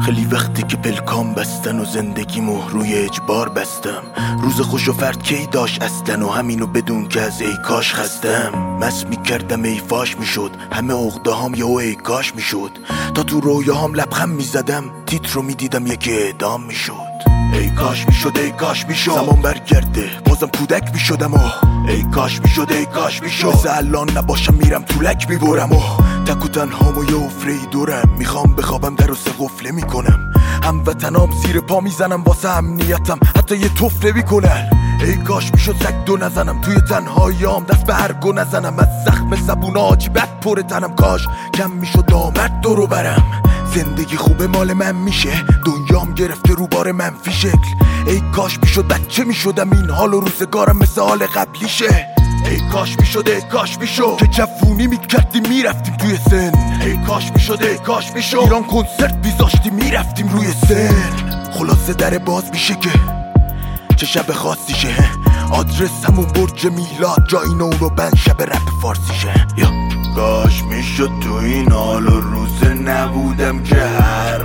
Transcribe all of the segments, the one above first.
خیلی وقتی که پلکام بستن و زندگیمو روی اجبار بستم. روز خوش و فرد کی داشت اصلا و همینو بدون که از ای کاش خستم. مس میکردم ای فاش میشد، همه عقده هام یهو ای کاش میشد. تا تو رویاهام لبخند میزدم، تیتر رو میدیدم یکی اعدام میشد. ای کاش میشد، ای کاش میشد زمان برگرده بازم کودک میشدم. ای کاش میشد، ای کاش میشد مثل الان نباشم میرم طولک میبرم. تک و تنهام و یه افره دورم، میخوام بخوابم در و سه قفله میکنم. هموطنام زیر پا میزنم واسه امنیتم، حتی یه طفله میکنن. ای کاش میشد زک دو نزنم توی تنهاییام، دست به هرگو نزنم. از زخم زبون عاجیبت پر تنم، کاش کم میشد دامت دورو برم. زندگی خوبه مال من میشه، دنیام گرفته رو بار منفی شکل. ای کاش میشد بچه میشدم، این حال و روزگارم مثل حال قبلیشه. ای کاش میشد، ای کاش میشد که جوونی میکردیم میرفتیم توی سن. ای کاش میشد، ای کاش میشد ایران کنسرت بیزاشتیم میرفتیم روی سن. خلاصه در باز میشه که چه شب خاصیشه. آدرس همون برج میلاد، جای نو رو بند شب رپ فارسیشه. یا کاش میشد تو این حال و روز نبودم که هر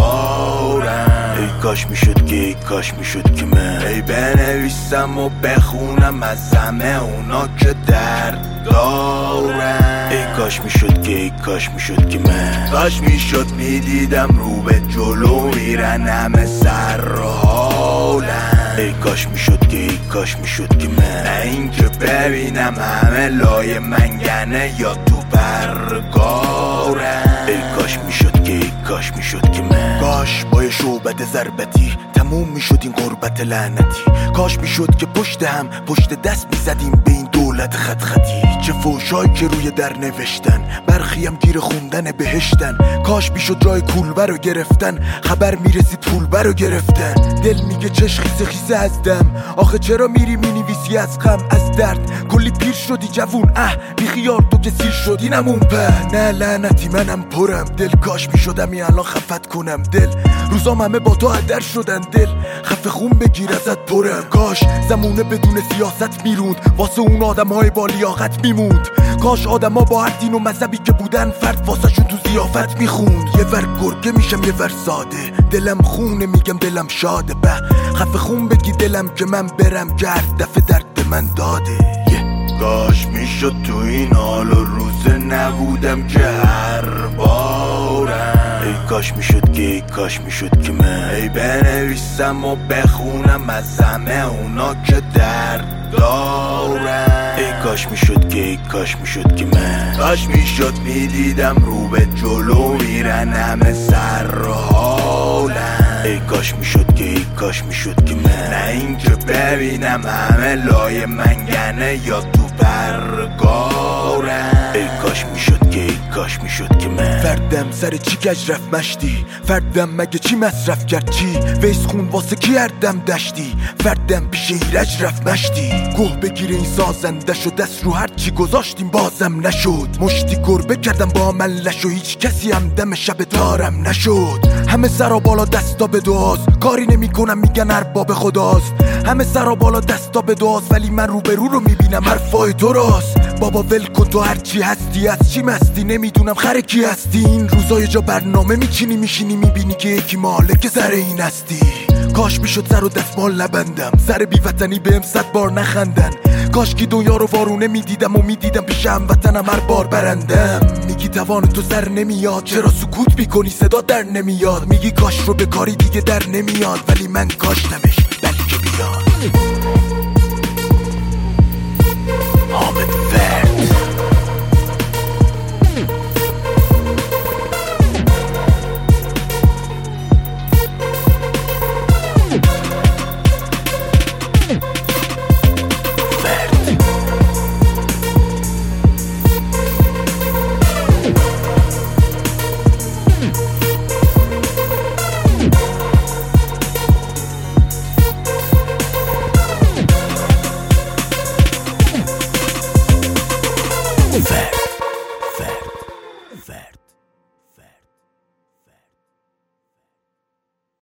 بارم. ای کاش میشد که، ای کاش میشد که من ای بنویسم و بخونم از همه اونا که درد دارم. ای کاش میشد که، ای کاش میشد که من کاش میشد میدیدم رو به جلو میرن همه سر حالم. ای کاش میشد که، ای کاش میشد که من نه اینکه ببینم همه لای منگنه یا تو برگارم. ای کاش میشد که، ای کاش میشد که من کاش با یه شعبده ضربتی تموم میشد این غربت لعنتی. کاش میشد که پشت هم پشت دست میزدیم به این دولت خط خطی. چه فوشایی که روی در نوشتن، برخیم گیر خوندن بهشتن. کاش میشد جای کولبر رو گرفتن، خبر میرسید پولبر رو گرفتن. دل میگه چش خیسه خیسه از دم، آخه چرا میری مینویسی از غم از درد. کلی پیر شدی جوون، بیخیار تو که سیر شدی نمون په. نه لعنتی منم پرم دل، کاش میشدم این الان خفت کنم دل. روزام همه با تو هدر شدن دل، خفه خون بگیر ازت پرم. کاش زمونه بدون سیاست میروند، واسه اون آدم های با لیاقت میموند. کاش آدم ها با هر دین و مذهبی که بودن فرد واسه شون تو ضیافت میخوند. یه ور گرگه میشم یه ور ساده، دلم خونه میگم دلم شاده. به خفه خون بگی دلم که من برم، گرد دفعه درد من داده. کاش میشد تو این حال و روز نبودم که هر بارم. ای کاش میشد که، ای کاش میشد که من ای بنویسم و بخونم از همه اونا که درد دارم. ای کاش میشد که، ای کاش میشد که من کاش میشد میدیدم رو به جلو میرن همه سر حالم. ای کاش میشد که، ای کاش میشد که من نه اینکه ببینم همه لای منگنه یا تو برگارم. ای کاش میشد که، ای کاش میشد که من فردم سر چی کج رفت مشتی. فردم مگه چی مصرف کرد چی، ویس خون واسه کی اردم دشتی. فردم پیش ایرج رفت مشتی، گوه بگیره این سازنده شد. دست رو هر چی گذاشتیم بازم نشد. مشتی گربه کردم با عملش و هیچ کسی هم دم شب دارم نشد. همه سرا بالا دستا به دعاست، کاری نمی کنم میگن ارباب خداست. همه سرا بالا دستا به دعاست، ولی من روبرو رو میبینم حرفای تو راست. بابا ول کن تو هرچی هستی، از چی مستی نمیدونم خر کی هستی. این روزای جا برنامه میچینی میشینی میبینی که یکی مالک سر این هستی. کاش میشد سر و دستمال نبندم، سر بیوطنی بهم 100 بار نخندن. کاش کی دنیا رو وارونه میدیدم و میدیدم پیش هموطنم هر بار برندم. میگی توان تو سر نمیاد، چرا سکوت میکنی صدا در نمیاد. میگی کاش رو به کاری دیگه در نمیاد، ولی من کاشتمش بلکه بیاد. حامد